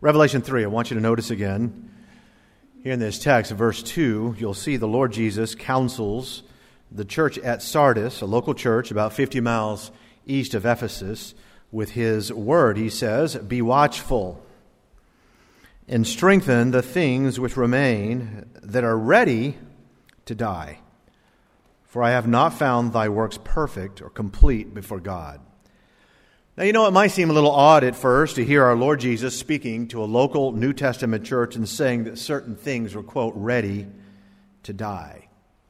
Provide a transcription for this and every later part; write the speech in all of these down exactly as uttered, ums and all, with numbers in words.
Revelation three, I want you to notice again, here in this text, verse two, you'll see the Lord Jesus counsels the church at Sardis, a local church about fifty miles east of Ephesus, with his word. He says, "Be watchful and strengthen the things which remain that are ready to die. For I have not found thy works perfect or complete before God." Now, you know, it might seem a little odd at first to hear our Lord Jesus speaking to a local New Testament church and saying that certain things were, quote, ready to die.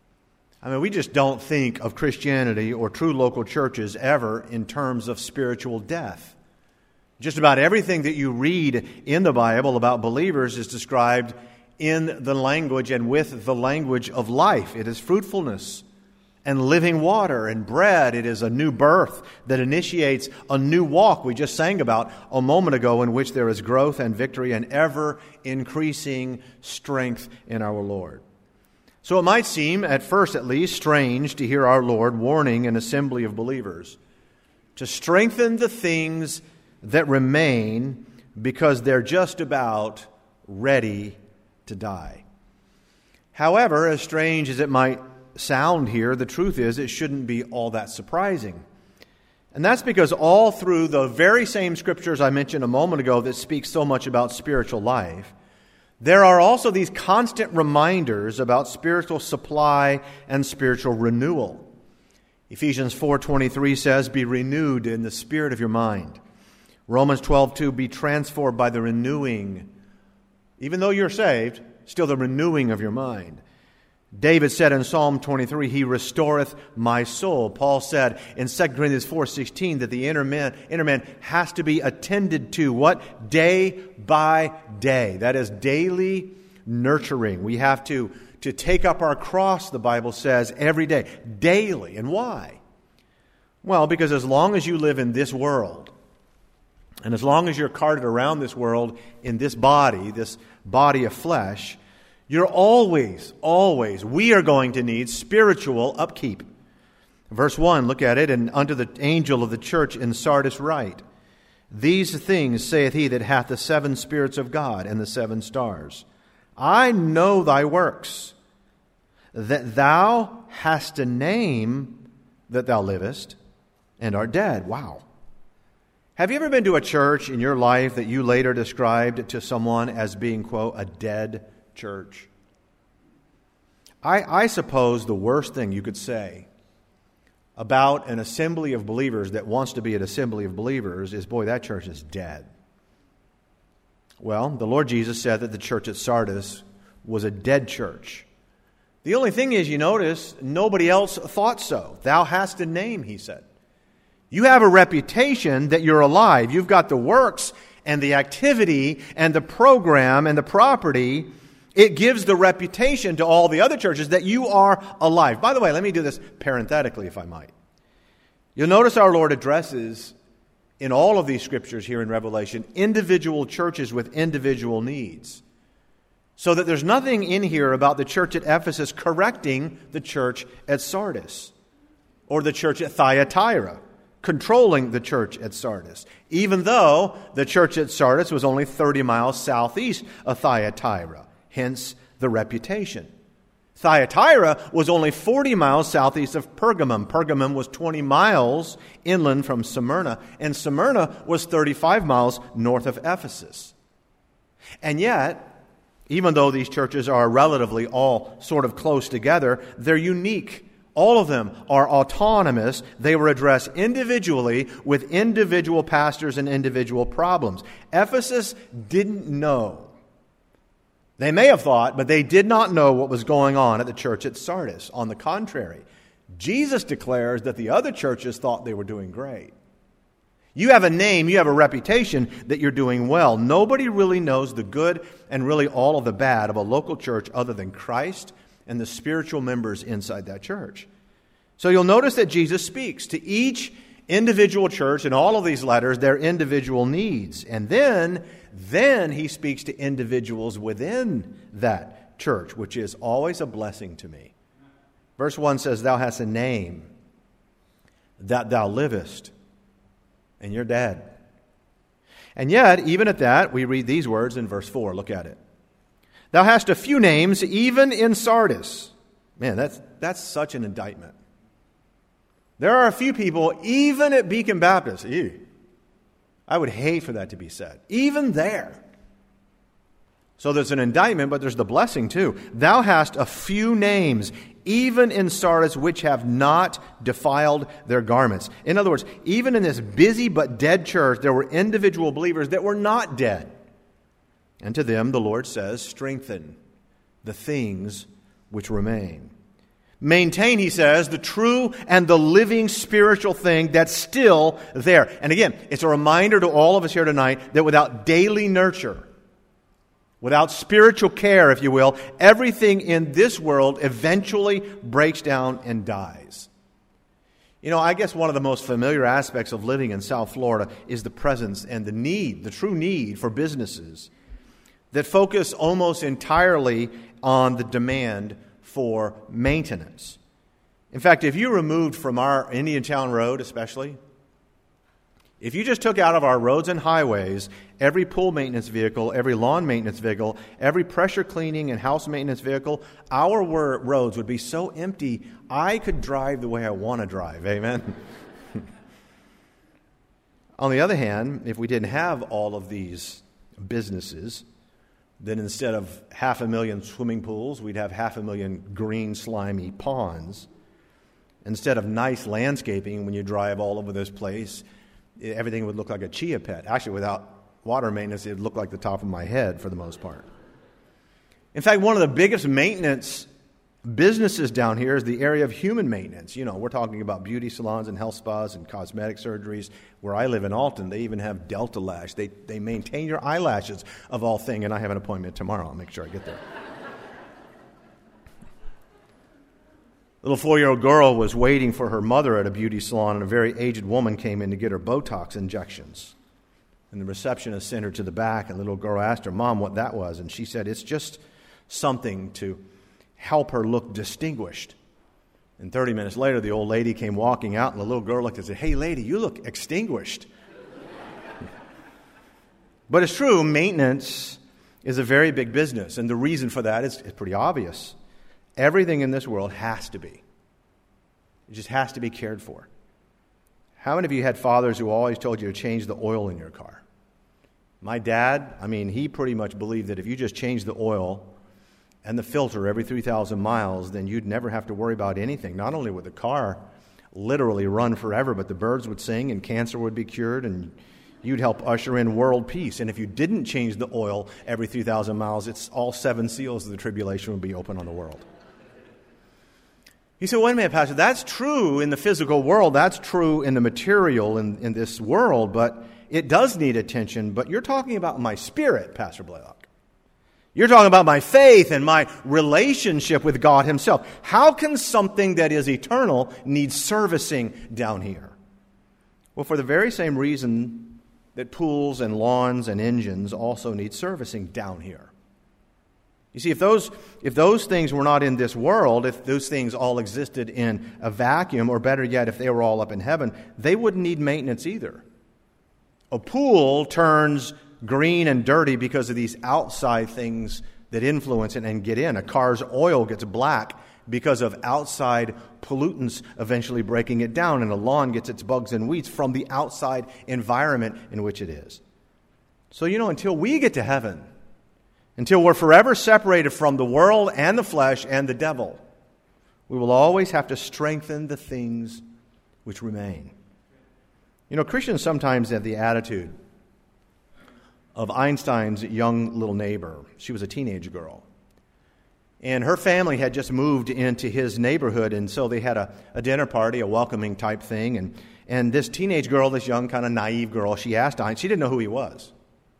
I mean, we just don't think of Christianity or true local churches ever in terms of spiritual death. Just about everything that you read in the Bible about believers is described in the language and with the language of life. It is fruitfulness and living water and bread. It is a new birth that initiates a new walk we just sang about a moment ago, in which there is growth and victory and ever increasing strength in our Lord. So it might seem, at first at least, strange to hear our Lord warning an assembly of believers to strengthen the things that remain because they're just about ready to die. However, as strange as it might sound here, the truth is it shouldn't be all that surprising. And that's because all through the very same scriptures I mentioned a moment ago that speak so much about spiritual life, there are also these constant reminders about spiritual supply and spiritual renewal. Ephesians four twenty-three says, "Be renewed in the spirit of your mind." Romans twelve two, "Be transformed by the renewing." Even though you're saved, still the renewing of your mind. David said in Psalm twenty-three, "He restoreth my soul." Paul said in Second Corinthians four sixteen that the inner man, inner man has to be attended to. What? Day by day. That is daily nurturing. We have to, to take up our cross, the Bible says, every day. Daily. And why? Well, because as long as you live in this world, and as long as you're carted around this world in this body, this body of flesh, you're always, always, we are going to need spiritual upkeep. Verse one, look at it. "And unto the angel of the church in Sardis write, These things saith he that hath the seven spirits of God and the seven stars. I know thy works, that thou hast a name, that thou livest, and art dead." Wow. Have you ever been to a church in your life that you later described to someone as being, quote, a dead church? I, I suppose the worst thing you could say about an assembly of believers that wants to be an assembly of believers is, boy, that church is dead. Well, the Lord Jesus said that the church at Sardis was a dead church. The only thing is, you notice, nobody else thought so. "Thou hast a name," he said. You have a reputation that you're alive. You've got the works and the activity and the program and the property. It gives the reputation to all the other churches that you are alive. By the way, let me do this parenthetically, if I might. You'll notice our Lord addresses, in all of these scriptures here in Revelation, individual churches with individual needs. So that there's nothing in here about the church at Ephesus correcting the church at Sardis, or the church at Thyatira controlling the church at Sardis, even though the church at Sardis was only thirty miles southeast of Thyatira, hence the reputation. Thyatira was only forty miles southeast of Pergamum. Pergamum was twenty miles inland from Smyrna, and Smyrna was thirty-five miles north of Ephesus. And yet, even though these churches are relatively all sort of close together, they're unique. All of them are autonomous. They were addressed individually with individual pastors and individual problems. Ephesus didn't know. They may have thought, but they did not know what was going on at the church at Sardis. On the contrary, Jesus declares that the other churches thought they were doing great. You have a name, you have a reputation that you're doing well. Nobody really knows the good and really all of the bad of a local church other than Christ and the spiritual members inside that church. So you'll notice that Jesus speaks to each individual church in all of these letters, their individual needs. And then, then he speaks to individuals within that church, which is always a blessing to me. Verse one says, "Thou hast a name, that thou livest, and you're dead." And yet, even at that, we read these words in verse four. Look at it. Thou hast a few names, even in Sardis. Man, that's, that's such an indictment. There are a few people, even at Beacon Baptist. Ew, I would hate for that to be said. Even there. So there's an indictment, but there's the blessing too. Thou hast a few names, even in Sardis, which have not defiled their garments. In other words, even in this busy but dead church, there were individual believers that were not dead. And to them, the Lord says, strengthen the things which remain. Maintain, he says, the true and the living spiritual thing that's still there. And again, it's a reminder to all of us here tonight that without daily nurture, without spiritual care, if you will, everything in this world eventually breaks down and dies. You know, I guess one of the most familiar aspects of living in South Florida is the presence and the need, the true need for businesses that focus almost entirely on the demand for maintenance. In fact, if you removed from our Indiantown Road especially, if you just took out of our roads and highways every pool maintenance vehicle, every lawn maintenance vehicle, every pressure cleaning and house maintenance vehicle, our wor- roads would be so empty, I could drive the way I want to drive. Amen? On the other hand, if we didn't have all of these businesses, then instead of half a million swimming pools, we'd have half a million green, slimy ponds. Instead of nice landscaping when you drive all over this place, everything would look like a chia pet. Actually, without water maintenance, it would look like the top of my head for the most part. In fact, one of the biggest maintenance businesses down here is the area of human maintenance. You know, we're talking about beauty salons and health spas and cosmetic surgeries. Where I live in Alton, they even have Delta Lash. They, they maintain your eyelashes, of all things, and I have an appointment tomorrow. I'll make sure I get there. Little four-year-old girl was waiting for her mother at a beauty salon, and a very aged woman came in to get her Botox injections. And the receptionist sent her to the back, and the little girl asked her mom what that was. And she said, it's just something to help her look distinguished. And thirty minutes later, the old lady came walking out, and the little girl looked and said, hey, lady, you look extinguished. But it's true, maintenance is a very big business, and the reason for that is, is pretty obvious. Everything in this world has to be. It just has to be cared for. How many of you had fathers who always told you to change the oil in your car? My dad, I mean, he pretty much believed that if you just change the oil and the filter every three thousand miles, then you'd never have to worry about anything. Not only would the car literally run forever, but the birds would sing and cancer would be cured and you'd help usher in world peace. And if you didn't change the oil every three thousand miles, it's all seven seals of the tribulation would be open on the world. You say, wait a minute, Pastor, that's true in the physical world. That's true in the material in, in this world, but it does need attention. But you're talking about my spirit, Pastor Blaylock. You're talking about my faith and my relationship with God himself. How can something that is eternal need servicing down here? Well, for the very same reason that pools and lawns and engines also need servicing down here. You see, if those if those things were not in this world, if those things all existed in a vacuum, or better yet, if they were all up in heaven, they wouldn't need maintenance either. A pool turns green and dirty because of these outside things that influence it and get in. A car's oil gets black because of outside pollutants eventually breaking it down, and a lawn gets its bugs and weeds from the outside environment in which it is. So, you know, until we get to heaven, until we're forever separated from the world and the flesh and the devil, we will always have to strengthen the things which remain. You know, Christians sometimes have the attitude of Einstein's young little neighbor. She was a teenage girl. And her family had just moved into his neighborhood, and so they had a, a dinner party, a welcoming type thing. And, and this teenage girl, this young kind of naive girl, she asked Einstein, she didn't know who he was.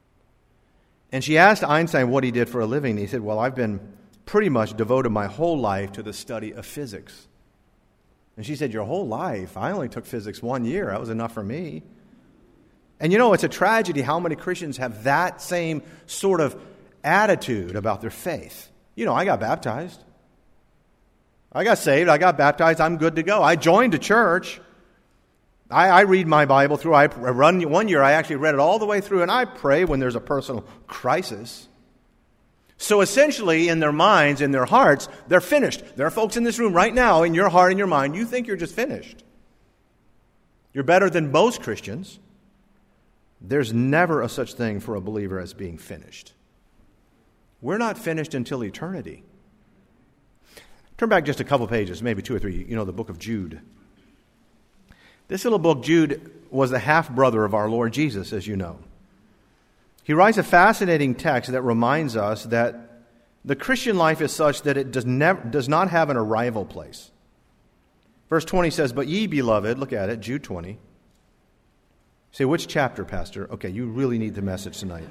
And she asked Einstein what he did for a living. And he said, well, I've been pretty much devoted my whole life to the study of physics. And she said, your whole life? I only took physics one year. That was enough for me. And you know, it's a tragedy how many Christians have that same sort of attitude about their faith. You know, I got baptized. I got saved. I got baptized. I'm good to go. I joined a church. I, I read my Bible through. I run one year, I actually read it all the way through, and I pray when there's a personal crisis. So essentially, in their minds, in their hearts, they're finished. There are folks in this room right now, in your heart and your mind, you think you're just finished. You're better than most Christians. There's never a such thing for a believer as being finished. We're not finished until eternity. Turn back just a couple pages, maybe two or three. You know, the book of Jude. This little book, Jude, was the half-brother of our Lord Jesus, as you know. He writes a fascinating text that reminds us that the Christian life is such that it does, never, does not have an arrival place. Verse twenty says, "But ye, beloved," look at it, Jude twenty. Say, which chapter, Pastor? Okay, you really need the message tonight.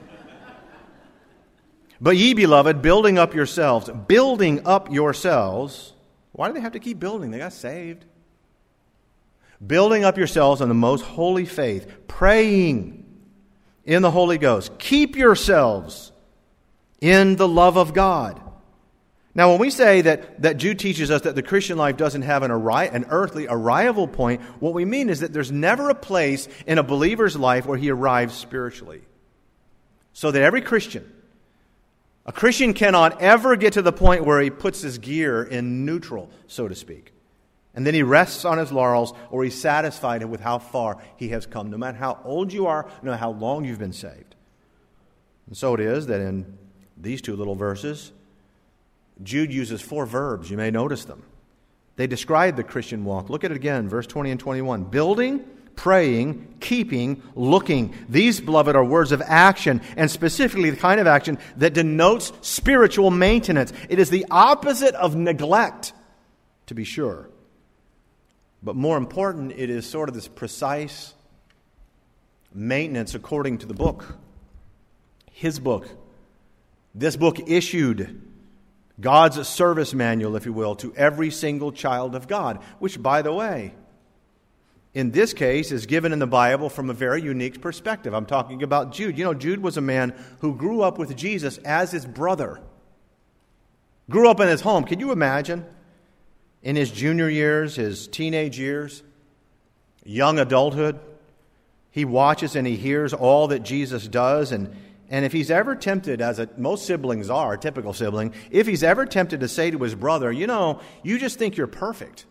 "But ye, beloved, building up yourselves," building up yourselves. Why do they have to keep building? They got saved. "Building up yourselves on the most holy faith, praying in the Holy Ghost. Keep yourselves in the love of God." Now, when we say that, that Jude teaches us that the Christian life doesn't have an, arri- an earthly arrival point, what we mean is that there's never a place in a believer's life where he arrives spiritually. So that every Christian, a Christian cannot ever get to the point where he puts his gear in neutral, so to speak. And then he rests on his laurels, or he's satisfied with how far he has come, no matter how old you are, no matter how long you've been saved. And so it is that in these two little verses, Jude uses four verbs. You may notice them. They describe the Christian walk. Look at it again, verse twenty and twenty-one. Building, praying, keeping, looking. These, beloved, are words of action, and specifically the kind of action that denotes spiritual maintenance. It is the opposite of neglect, to be sure. But more important, it is sort of this precise maintenance according to the book. His book. This book issued God's service manual, if you will, to every single child of God, which, by the way, in this case is given in the Bible from a very unique perspective. I'm talking about Jude. You know, Jude was a man who grew up with Jesus as his brother. Grew up in his home. Can you imagine? In his junior years, his teenage years, young adulthood, he watches and he hears all that Jesus does. And, and if he's ever tempted, as a, most siblings are, a typical sibling, if he's ever tempted to say to his brother, you know, you just think you're perfect.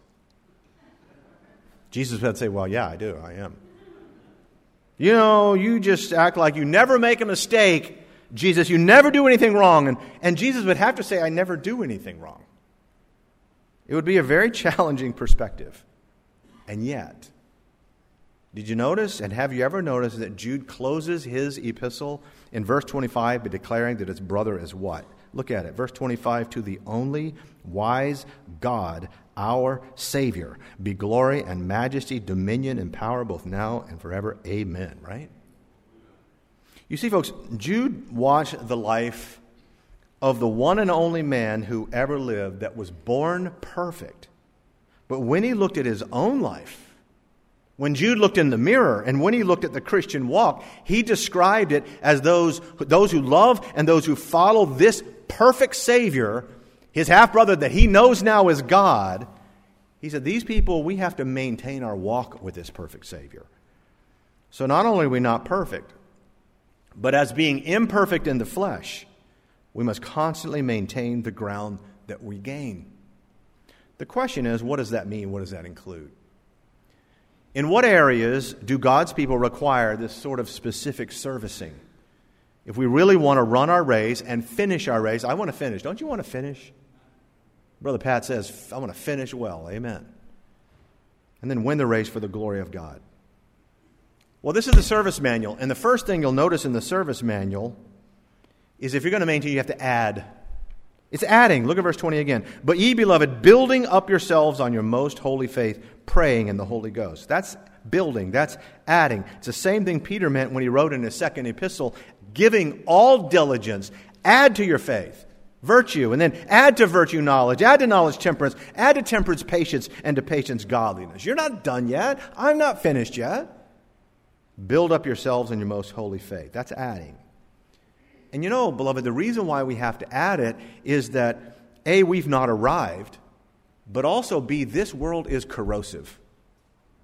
Jesus would say, well, yeah, I do. I am. You know, you just act like you never make a mistake. Jesus, you never do anything wrong. And, and Jesus would have to say, I never do anything wrong. It would be a very challenging perspective. And yet, did you notice, and have you ever noticed, that Jude closes his epistle in verse twenty-five by declaring that his brother is what? Look at it. Verse twenty-five, "To the only wise God, our Savior, be glory and majesty, dominion and power, both now and forever. Amen." Right? You see, folks, Jude watched the life of the one and only man who ever lived that was born perfect. But when he looked at his own life, when Jude looked in the mirror, and when he looked at the Christian walk, he described it as those, those who love and those who follow this perfect Savior, his half-brother that he knows now is God. He said, these people, we have to maintain our walk with this perfect Savior. So not only are we not perfect, but as being imperfect in the flesh, we must constantly maintain the ground that we gain. The question is, what does that mean? What does that include? In what areas do God's people require this sort of specific servicing? If we really want to run our race and finish our race, I want to finish. Don't you want to finish? Brother Pat says, I want to finish well. Amen. And then win the race for the glory of God. Well, this is the service manual. And the first thing you'll notice in the service manual is if you're going to maintain, you have to add. It's adding. Look at verse twenty again. "But ye, beloved, building up yourselves on your most holy faith, praying in the Holy Ghost." That's building. That's adding. It's the same thing Peter meant when he wrote in his second epistle, giving all diligence, add to your faith virtue, and then add to virtue knowledge, add to knowledge temperance, add to temperance patience, and to patience godliness. You're not done yet. I'm not finished yet. Build up yourselves in your most holy faith. That's adding. And you know, beloved, the reason why we have to add it is that, A, we've not arrived, but also, B, this world is corrosive.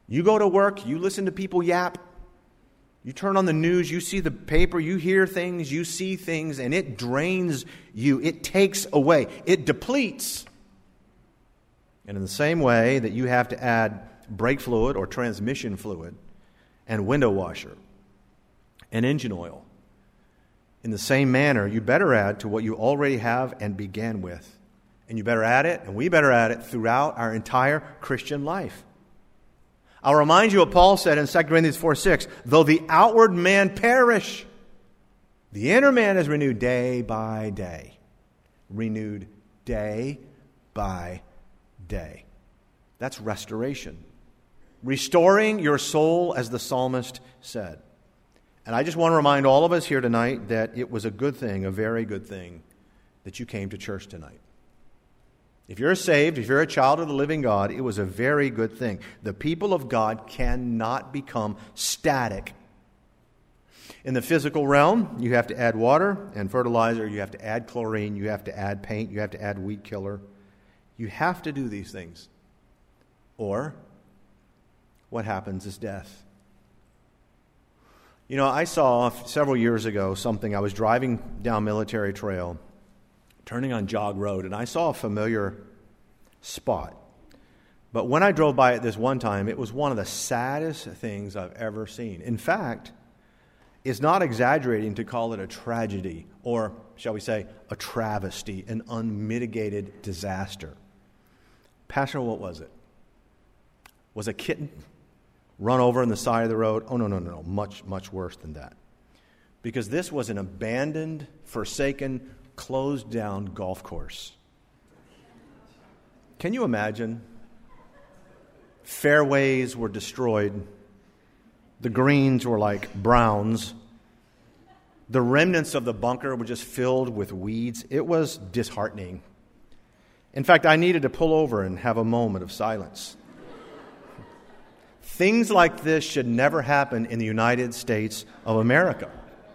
You go to work, you listen to people yap. You turn on the news, you see the paper, you hear things, you see things, and it drains you. It takes away. It depletes. And in the same way that you have to add brake fluid or transmission fluid and window washer and engine oil, in the same manner, you better add to what you already have and began with. And you better add it, and we better add it throughout our entire Christian life. I'll remind you what Paul said in Second Corinthians four six, though the outward man perish, the inner man is renewed day by day. Renewed day by day. That's restoration. Restoring your soul, as the psalmist said. And I just want to remind all of us here tonight that it was a good thing, a very good thing, that you came to church tonight. If you're saved, if you're a child of the living God, it was a very good thing. The people of God cannot become static. In the physical realm, you have to add water and fertilizer, you have to add chlorine, you have to add paint, you have to add weed killer. You have to do these things. Or what happens is death. You know, I saw several years ago something. I was driving down Military Trail, turning on Jog Road, and I saw a familiar spot. But when I drove by it this one time, it was one of the saddest things I've ever seen. In fact, it's not exaggerating to call it a tragedy, or, shall we say, a travesty, an unmitigated disaster. Pastor, what was it? Was a kitten run over on the side of the road? Oh, no, no, no, no. Much, much worse than that. Because this was an abandoned, forsaken, closed down golf course. Can you imagine? Fairways were destroyed. The greens were like browns. The remnants of the bunker were just filled with weeds. It was disheartening. In fact, I needed to pull over and have a moment of silence. Things like this should never happen in the United States of America.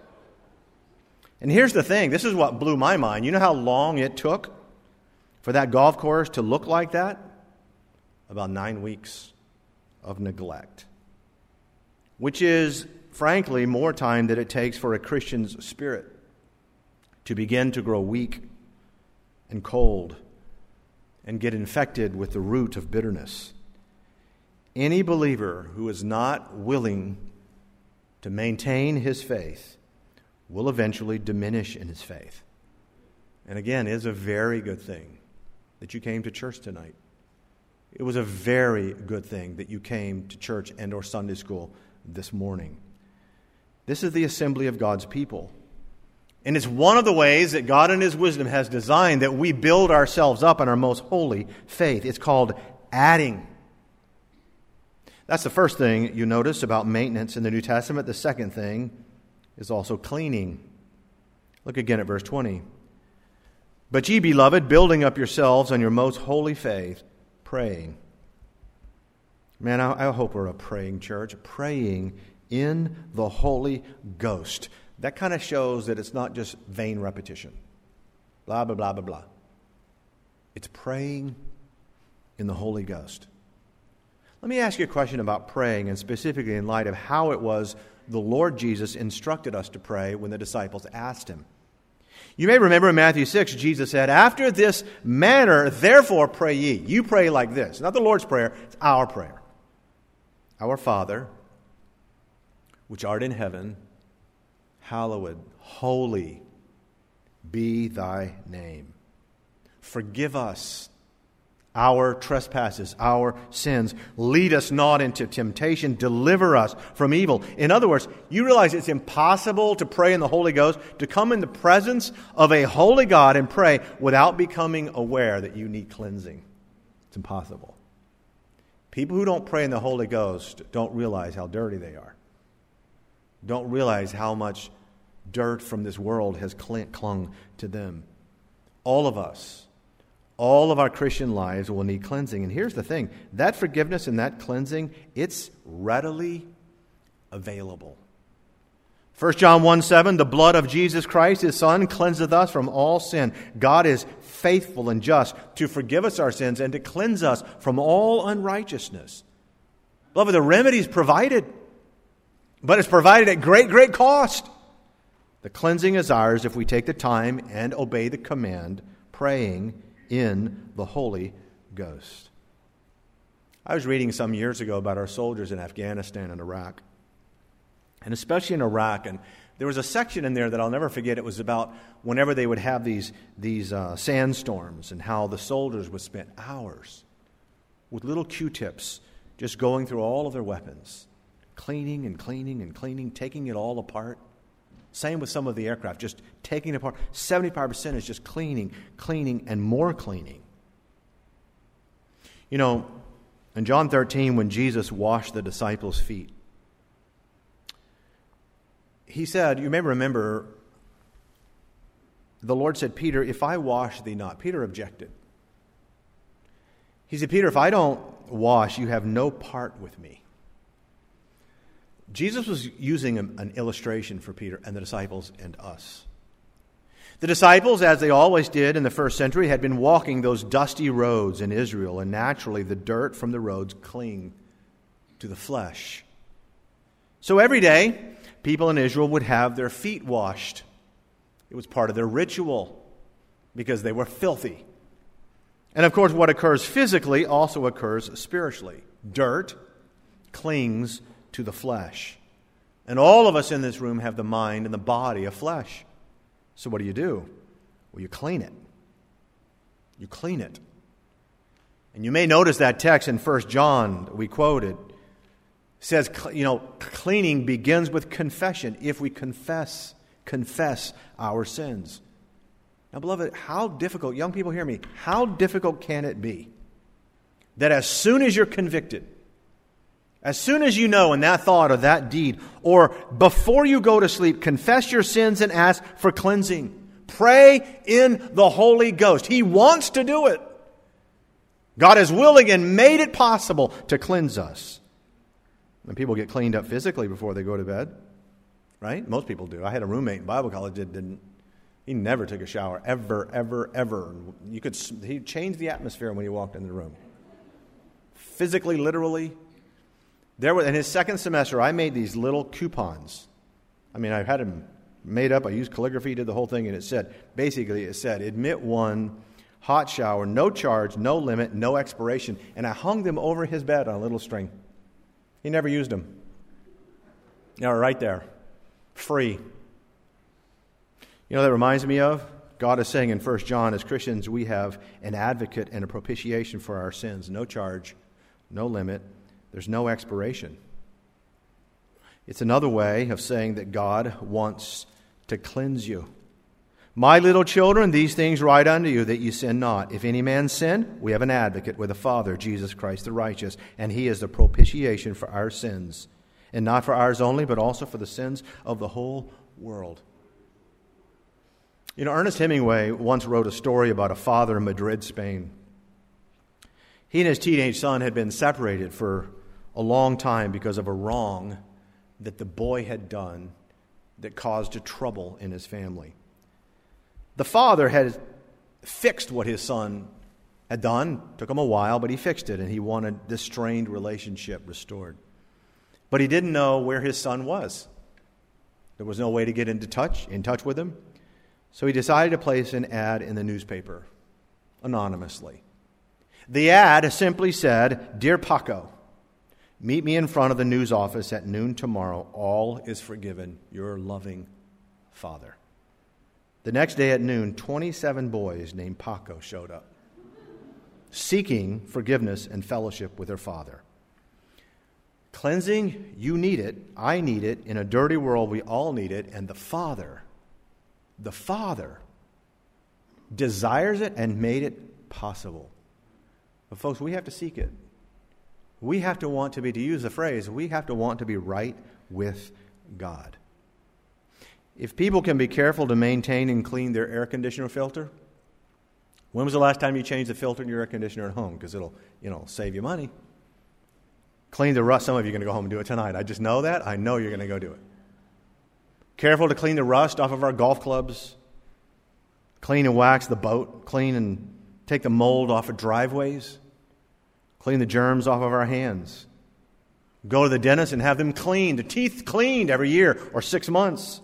And here's the thing. This is what blew my mind. You know how long it took for that golf course to look like that? About nine weeks of neglect. Which is, frankly, more time than it takes for a Christian's spirit to begin to grow weak and cold and get infected with the root of bitterness. Any believer who is not willing to maintain his faith will eventually diminish in his faith. And again, it is a very good thing that you came to church tonight. It was a very good thing that you came to church and or Sunday school this morning. This is the assembly of God's people. And it's one of the ways that God in His wisdom has designed that we build ourselves up in our most holy faith. It's called adding. That's the first thing you notice about maintenance in the New Testament. The second thing is also cleaning. Look again at verse twenty. But ye, beloved, building up yourselves on your most holy faith, praying. Man, I, I hope we're a praying church. Praying in the Holy Ghost. That kind of shows that it's not just vain repetition. Blah, blah, blah, blah, blah. It's praying in the Holy Ghost. Let me ask you a question about praying, and specifically in light of how it was the Lord Jesus instructed us to pray when the disciples asked Him. You may remember in Matthew six, Jesus said, after this manner, therefore pray ye. You pray like this. Not the Lord's Prayer, it's our prayer. Our Father, which art in heaven, hallowed, holy be thy name. Forgive us our trespasses, our sins. Lead us not into temptation. Deliver us from evil. In other words, you realize it's impossible to pray in the Holy Ghost, to come in the presence of a holy God and pray without becoming aware that you need cleansing. It's impossible. People who don't pray in the Holy Ghost don't realize how dirty they are. Don't realize how much dirt from this world has clung to them. All of us, all of our Christian lives will need cleansing. And here's the thing. That forgiveness and that cleansing, it's readily available. First John one seven, the blood of Jesus Christ, His Son, cleanseth us from all sin. God is faithful and just to forgive us our sins and to cleanse us from all unrighteousness. Beloved, the remedy is provided, but it's provided at great, great cost. The cleansing is ours if we take the time and obey the command, praying in the Holy Ghost. I was reading some years ago about our soldiers in Afghanistan and Iraq, and especially in Iraq, and there was a section in there that I'll never forget. It was about whenever they would have these, these uh, sandstorms and how the soldiers would spend hours with little Q-tips just going through all of their weapons, cleaning and cleaning and cleaning, taking it all apart. Same with some of the aircraft, just taking it apart. seventy-five percent is just cleaning, cleaning, and more cleaning. You know, in John thirteen, when Jesus washed the disciples' feet, he said, you may remember, the Lord said, Peter, if I wash thee not. Peter objected. He said, Peter, if I don't wash, you have no part with me. Jesus was using an illustration for Peter and the disciples and us. The disciples, as they always did in the first century, had been walking those dusty roads in Israel, and naturally the dirt from the roads cling to the flesh. So every day, people in Israel would have their feet washed. It was part of their ritual because they were filthy. And of course, what occurs physically also occurs spiritually. Dirt clings to the flesh. And all of us in this room have the mind and the body of flesh. So what do you do? Well, you clean it. You clean it. And you may notice that text in First John that we quoted says, you know, cleaning begins with confession. If we confess, confess our sins. Now, beloved, how difficult, young people hear me, how difficult can it be that as soon as you're convicted, as soon as you know in that thought or that deed, or before you go to sleep, confess your sins and ask for cleansing. Pray in the Holy Ghost. He wants to do it. God is willing and made it possible to cleanse us. And people get cleaned up physically before they go to bed, right? Most people do. I had a roommate in Bible college that didn't. He never took a shower, ever, ever, ever. You could. He changed the atmosphere when he walked in the room. Physically, literally. There was, in his second semester, I made these little coupons. I mean, I had them made up. I used calligraphy, did the whole thing, and it said, basically it said, admit one, hot shower, no charge, no limit, no expiration. And I hung them over his bed on a little string. He never used them. You know, right there. Free. You know, that reminds me of? God is saying in First John, as Christians, we have an advocate and a propitiation for our sins. No charge, no limit. There's no expiration. It's another way of saying that God wants to cleanse you. My little children, these things write unto you, that you sin not. If any man sin, we have an advocate with the Father, Jesus Christ the righteous, and he is the propitiation for our sins, and not for ours only, but also for the sins of the whole world. You know, Ernest Hemingway once wrote a story about a father in Madrid, Spain. He and his teenage son had been separated for a long time because of a wrong that the boy had done that caused a trouble in his family. The father had fixed what his son had done. It took him a while, but he fixed it, and he wanted this strained relationship restored. But he didn't know where his son was. There was no way to get into touch, in touch with him. So he decided to place an ad in the newspaper, anonymously. The ad simply said, Dear Paco, meet me in front of the news office at noon tomorrow. All is forgiven. Your loving father. The next day at noon, twenty-seven boys named Paco showed up, seeking forgiveness and fellowship with their father. Cleansing, you need it. I need it. In a dirty world, we all need it. And the Father, the Father, desires it and made it possible. But folks, we have to seek it. We have to want to be, to use the phrase, we have to want to be right with God. If people can be careful to maintain and clean their air conditioner filter, when was the last time you changed the filter in your air conditioner at home? Because it'll, you know, save you money. Clean the rust. Some of you are going to go home and do it tonight. I just know that. I know you're going to go do it. Careful to clean the rust off of our golf clubs. Clean and wax the boat. Clean and take the mold off of driveways. Clean the germs off of our hands. Go to the dentist and have them cleaned, the teeth cleaned every year or six months.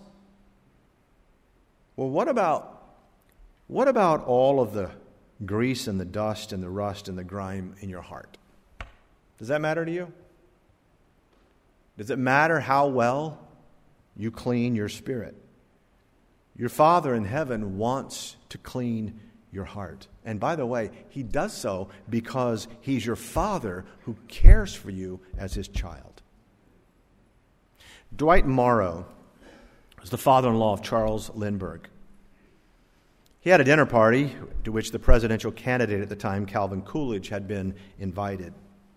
Well, what about, what about all of the grease and the dust and the rust and the grime in your heart? Does that matter to you? Does it matter how well you clean your spirit? Your Father in heaven wants to clean your heart. And by the way, He does so because He's your Father who cares for you as His child. Dwight Morrow was the father-in-law of Charles Lindbergh. He had a dinner party to which the presidential candidate at the time, Calvin Coolidge, had been invited.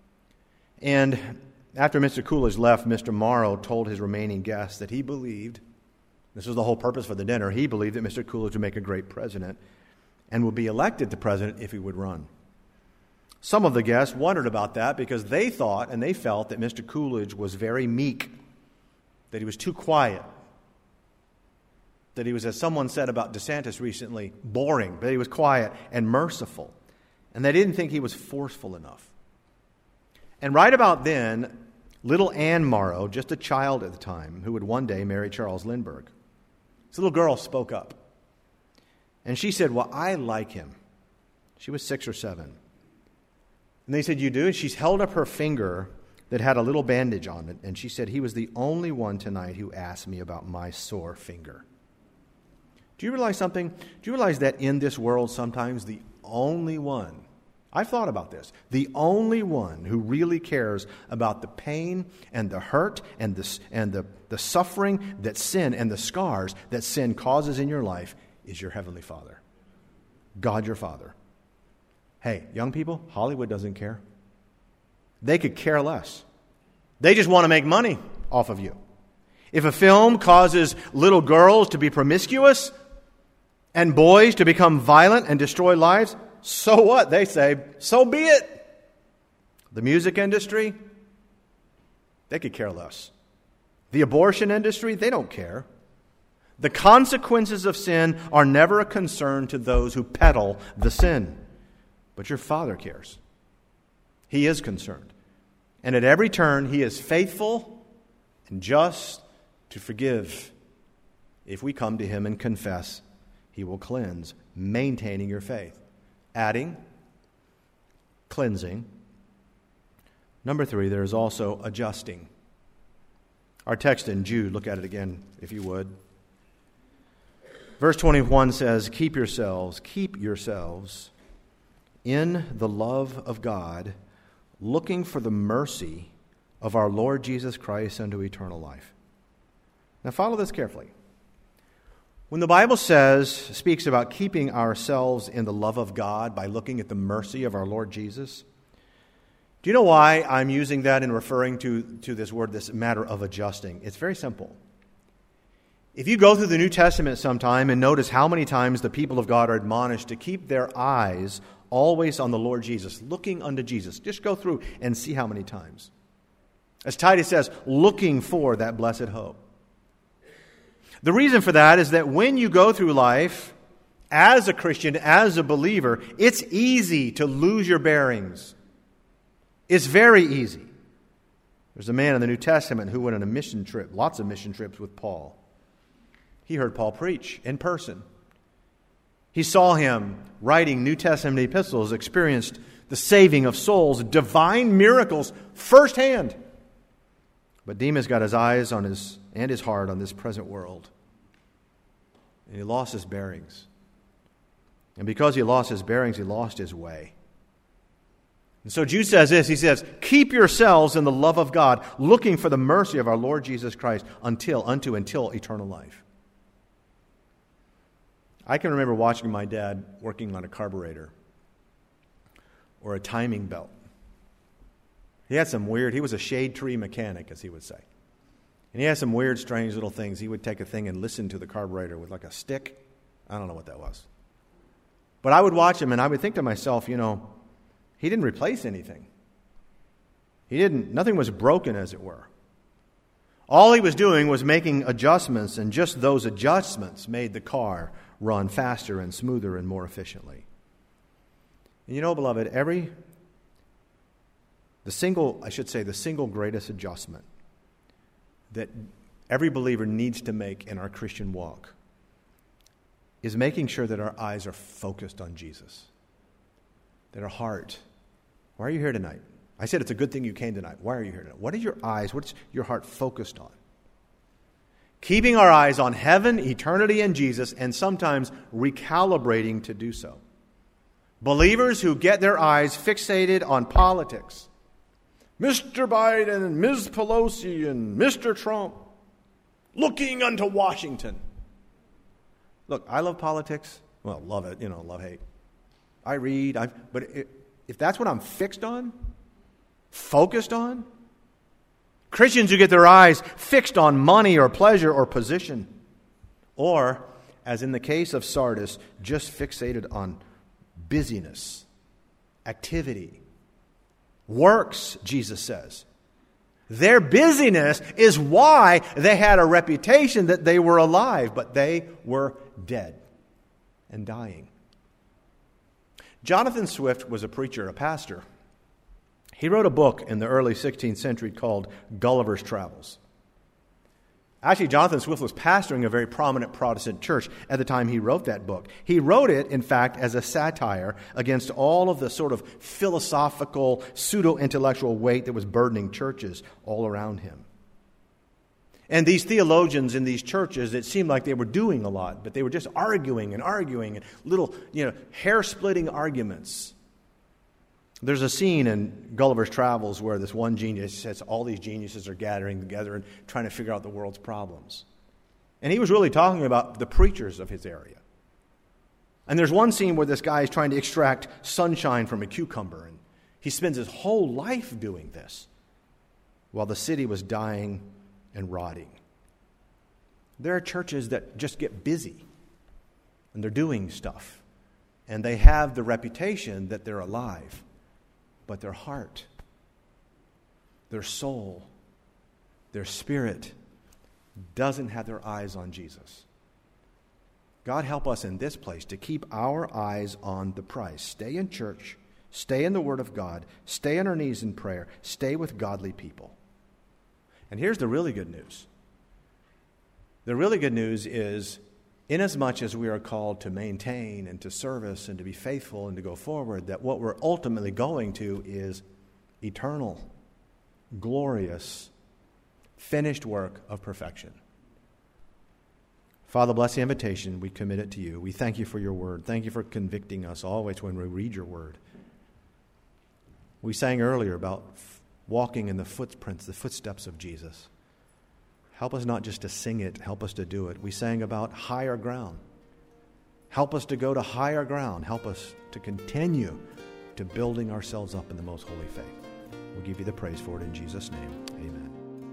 And after Mister Coolidge left, Mister Morrow told his remaining guests that he believed, this was the whole purpose for the dinner, he believed that Mister Coolidge would make a great president and would be elected the president if he would run. Some of the guests wondered about that because they thought and they felt that Mister Coolidge was very meek, that he was too quiet, that he was, as someone said about DeSantis recently, boring, but he was quiet and merciful. And they didn't think he was forceful enough. And right about then, little Anne Morrow, just a child at the time, who would one day marry Charles Lindbergh, this little girl spoke up. And she said, well, I like him. She was six or seven. And they said, you do? And she's held up her finger that had a little bandage on it. And she said, he was the only one tonight who asked me about my sore finger. Do you realize something? Do you realize that in this world sometimes the only one, I've thought about this, the only one who really cares about the pain and the hurt and the, and the, the suffering that sin and the scars that sin causes in your life is your Heavenly Father. God your Father. Hey, young people, Hollywood doesn't care. They could care less. They just want to make money off of you. If a film causes little girls to be promiscuous and boys to become violent and destroy lives, so what? They say, so be it. The music industry, they could care less. The abortion industry, they don't care. The consequences of sin are never a concern to those who peddle the sin. But your Father cares. He is concerned. And at every turn, He is faithful and just to forgive. If we come to Him and confess, He will cleanse, maintaining your faith. Adding, cleansing. Number three, there is also adjusting. Our text in Jude, look at it again, if you would. Verse twenty-one says, keep yourselves, keep yourselves in the love of God, looking for the mercy of our Lord Jesus Christ unto eternal life. Now follow this carefully. When the Bible says, speaks about keeping ourselves in the love of God by looking at the mercy of our Lord Jesus, do you know why I'm using that and referring to, to this word, this matter of adjusting? It's very simple. If you go through the New Testament sometime and notice how many times the people of God are admonished to keep their eyes always on the Lord Jesus, looking unto Jesus, just go through and see how many times. As Titus says, looking for that blessed hope. The reason for that is that when you go through life as a Christian, as a believer, it's easy to lose your bearings. It's very easy. There's a man in the New Testament who went on a mission trip, lots of mission trips with Paul. He heard Paul preach in person. He saw him writing New Testament epistles, experienced the saving of souls, divine miracles firsthand. But Demas got his eyes on his and his heart on this present world. And he lost his bearings. And because he lost his bearings, he lost his way. And so Jude says this, he says, keep yourselves in the love of God, looking for the mercy of our Lord Jesus Christ until, unto, until eternal life. I can remember watching my dad working on a carburetor or a timing belt. He had some weird, he was a shade tree mechanic, as he would say. And he had some weird, strange little things. He would take a thing and listen to the carburetor with like a stick. I don't know what that was. But I would watch him and I would think to myself, you know, he didn't replace anything. He didn't, nothing was broken, as it were. All he was doing was making adjustments, and just those adjustments made the car run faster and smoother and more efficiently. And you know, beloved, every The single, I should say, the single greatest adjustment that every believer needs to make in our Christian walk is making sure that our eyes are focused on Jesus, that our heart. Why are you here tonight? I said it's a good thing you came tonight. Why are you here tonight? What are your eyes, what's your heart focused on? Keeping our eyes on heaven, eternity, and Jesus, and sometimes recalibrating to do so. Believers who get their eyes fixated on politics. Mister Biden and Miz Pelosi and Mister Trump looking unto Washington. Look, I love politics. Well, love it, you know, love hate. I read, I but it, if that's what I'm fixed on, focused on, Christians who get their eyes fixed on money or pleasure or position, or, as in the case of Sardis, just fixated on busyness, activity, works, Jesus says. Their busyness is why they had a reputation that they were alive, but they were dead and dying. Jonathan Swift was a preacher, a pastor. He wrote a book in the early sixteenth century called Gulliver's Travels. Actually, Jonathan Swift was pastoring a very prominent Protestant church at the time he wrote that book. He wrote it, in fact, as a satire against all of the sort of philosophical, pseudo-intellectual weight that was burdening churches all around him. And these theologians in these churches, it seemed like they were doing a lot, but they were just arguing and arguing and little, you know, hair-splitting arguments. There's a scene in Gulliver's Travels where this one genius says all these geniuses are gathering together and trying to figure out the world's problems. And he was really talking about the preachers of his area. And there's one scene where this guy is trying to extract sunshine from a cucumber, and he spends his whole life doing this while the city was dying and rotting. There are churches that just get busy, and they're doing stuff, and they have the reputation that they're alive. But their heart, their soul, their spirit doesn't have their eyes on Jesus. God help us in this place to keep our eyes on the prize. Stay in church, stay in the Word of God, stay on our knees in prayer, stay with godly people. And here's the really good news. The really good news is, inasmuch as we are called to maintain and to service and to be faithful and to go forward, that what we're ultimately going to is eternal, glorious, finished work of perfection. Father, bless the invitation. We commit it to you. We thank you for your word. Thank you for convicting us always when we read your word. We sang earlier about walking in the footprints, the footsteps of Jesus. Help us not just to sing it, help us to do it. We sang about higher ground. Help us to go to higher ground. Help us to continue to building ourselves up in the most holy faith. We'll give you the praise for it in Jesus' name. Amen.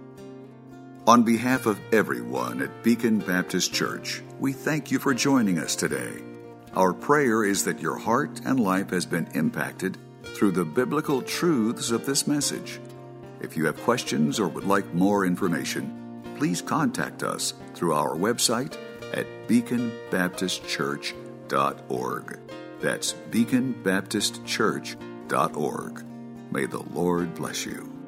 On behalf of everyone at Beacon Baptist Church, we thank you for joining us today. Our prayer is that your heart and life has been impacted through the biblical truths of this message. If you have questions or would like more information, please contact us through our website at beacon baptist church dot org. That's beacon baptist church dot org. May the Lord bless you.